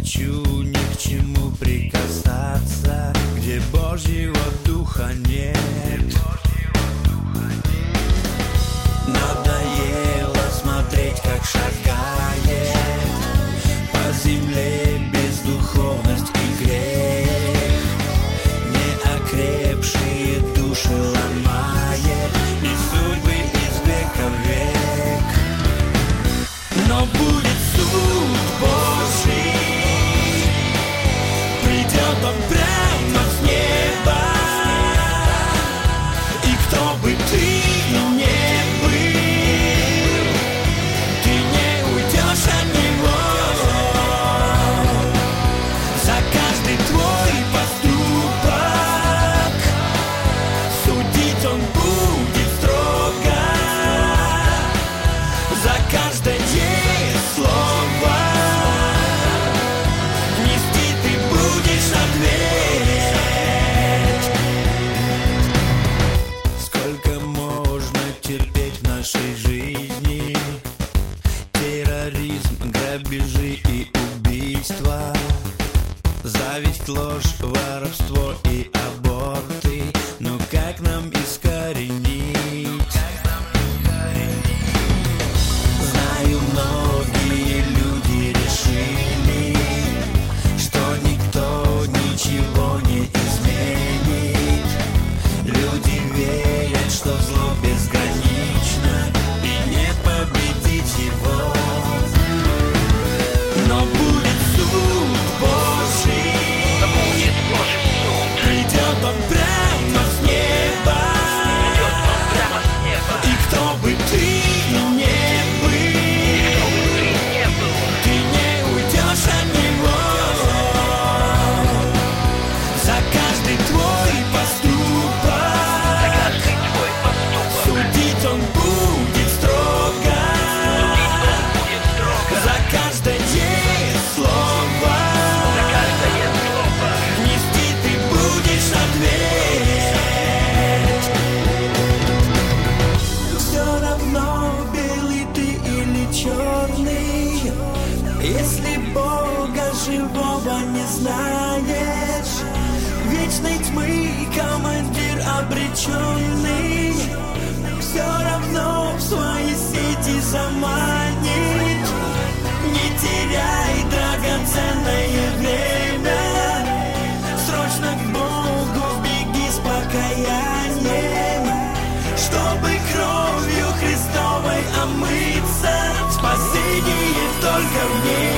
хочу ни к чему прикасаться, где Божьего Духа нет. Надоело смотреть, как шагает по земле бездуховность и грех. Неокрепшие души ломает и судьбы из века в век. Но будет суд Божий, придет Он прямо с неба, и кто бы ты не был, ты не уйдешь от Него. За каждый твой поступок судить Он будет строго, за каждое слово нести ты будешь ответ. Сколько можно терпеть в нашей жизни терроризм, грабежи и убийства, зависть, ложь, воровство и аборты. Но как нам искоренить? Знаю, многие люди решили, что никто ничего не изменит. Люди верят, что зло безгранично и не победить его. Но будет суд Божий, придет Он прямо с неба, и кто бы ты не был, ты не уйдешь от Него. За каждый твой поступок судить Он будет строго, за каждое слово нести ты будешь ответ. Все равно белый ты или черный, если Бога живого не знаешь. Вечной тьмы командир обреченный все равно в свои сети заманит. Не теряй драгоценное время, срочно к Богу беги с покаянием, чтобы кровью Христовой омыться. Спасение только в Ней.